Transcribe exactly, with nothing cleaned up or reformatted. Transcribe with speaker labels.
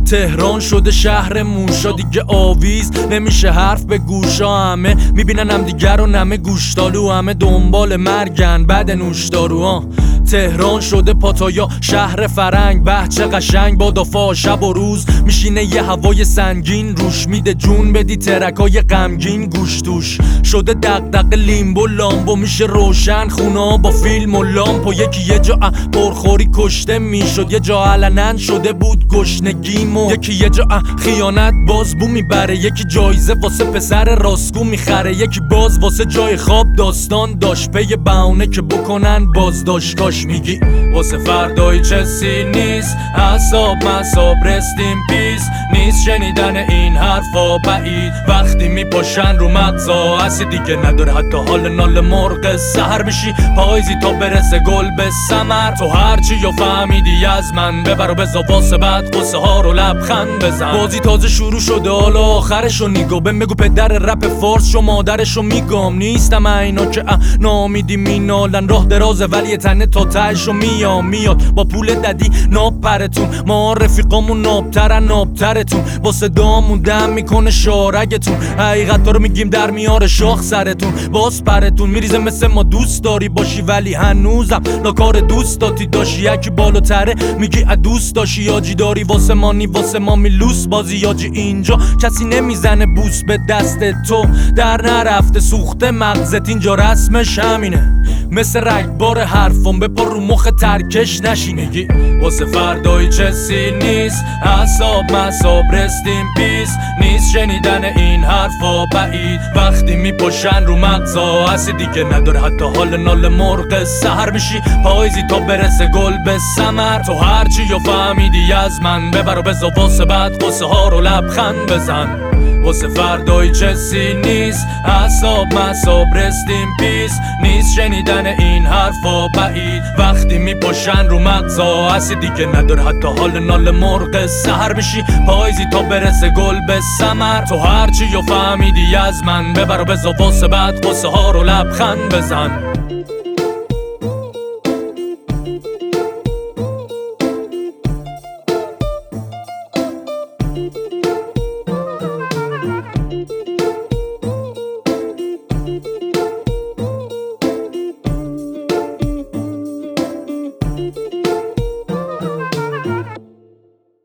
Speaker 1: تهران شده شهر موشا، دیگه آویز نمیشه حرف به گوشا. همه میبینن هم دیگر رو نمه گوشتالو، همه دنبال مرگن بعد نوشدارو. ها تهران شده پاتایا شهر فرنگ، بچه قشنگ با دافا شب و روز میشینه یه هوای سنگین روش، میده جون بدی ترکای غمگین گوش توش. شده دق لیمبو لامبو میشه روشن خونا با فیلم و لامپ، و یکی یه جا پرخوری کشته میشد، یه جا علنن شده بود گشنگیمو، یکی یه جا خیانت باز بو میبره، یکی جایزه واسه پسر راستگو میخره، یکی باز واسه جای خواب داستان داشت پی بهونه که بکنن بازداشت. کاش میگی واسه فردای چسی نیست، حساب مساب رستیم پیس نیست، شنیدن این حرفا بعید وقتی میپاشن رو مغزا، هستی دیگه نداره حتی حال نال مرغ سحر میشی پاییزی تا برسه گل به ثمر. تو هرچی یا فهمیدی از من ببر و بزا واسه بعد قصه ها رو لبخند بزن. بازی تازه شروع شده حالا آخرشو نیگو بهم بگو پدر رپ فارس شو مادرشو میگم، نیستم اینا که نامیدی مینالن راه درازه ولی تنه تا تهشو میام میاد با پول ددی ناب پرتون، ما رفیقامون نابترن نابترتون، با صدامون دم میکنه شارگتون، حقیقت رو میگیم در میاره شاخ سرتون، باز پرتون میریزه مثل ما دوست داری باشی ولی هنوزم لاکار دوست داتی داشی، یکی بالاتره میگی دوست داشی یاجی داری واسه مانی واسه ما میلوس بازی یاجی، اینجا کسی نمیزنه بوس به دست تو در نرفته سوخته مغزت، اینجا رسمش همینه مثل رگبار حرفم بپر رو مخ ترکش نشینه. میگی واسه فردای چسی نیست، حساب مساب رستیم پیس نیست، شنیدن این حرفا بعید وقتی میپاشن رو مغزا، هستی دیگه نداره حتی حال نال مرغ سحر میشی پاییزی تا برسه گل به ثمر. تو هرچی یا فهمیدی از من ببر و بزا واسه بعد قصه ها رو لبخند بزن. واسه فردای چسی نیست، حساب مساب رستیم پیس نیست، شنیدن این حرفا بعید وقتی میپاشن رو مغزا، هستی دیگه نداره حتی حال نال مرغ سحر میشی پاییزی تا برسه گل به ثمر. تو هرچی یا فهمیدی از من ببر و بزا واسه بعد قصه ها رو لبخند بزن.